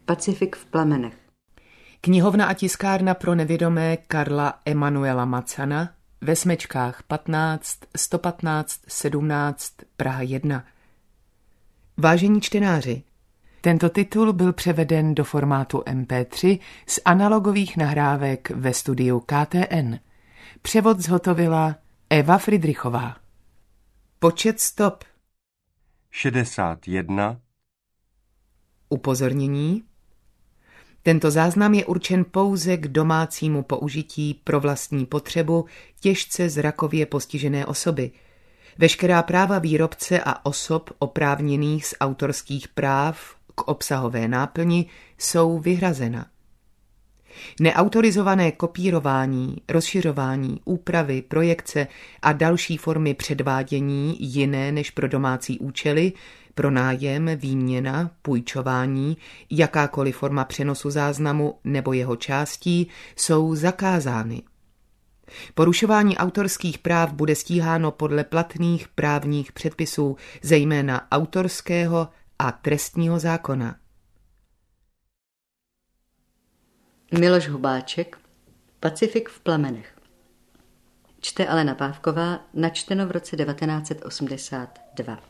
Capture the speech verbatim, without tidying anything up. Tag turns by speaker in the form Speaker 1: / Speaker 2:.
Speaker 1: Pacifik v plamenech.
Speaker 2: Knihovna a tiskárna pro nevědomé Karla Emanuela Macana ve Smečkách patnáct, sto patnáct, sedmnáct, Praha jedna. Vážení čtenáři, tento titul byl převeden do formátu em pé tři z analogových nahrávek ve studiu K T N. Převod zhotovila Eva Fridrichová. Počet stop
Speaker 3: šedesát jedna.
Speaker 2: Upozornění. Tento záznam je určen pouze k domácímu použití pro vlastní potřebu těžce zrakově postižené osoby. Veškerá práva výrobce a osob oprávněných z autorských práv k obsahové náplni jsou vyhrazena. Neautorizované kopírování, rozšiřování, úpravy, projekce a další formy předvádění jiné než pro domácí účely, pronájem, výměna, půjčování, jakákoliv forma přenosu záznamu nebo jeho částí jsou zakázány. Porušování autorských práv bude stíháno podle platných právních předpisů, zejména autorského a trestního zákona.
Speaker 1: Miloš Hubáček, Pacifik v plamenech. Čte Alena Pávková, načteno v roce devatenáct set osmdesát dva.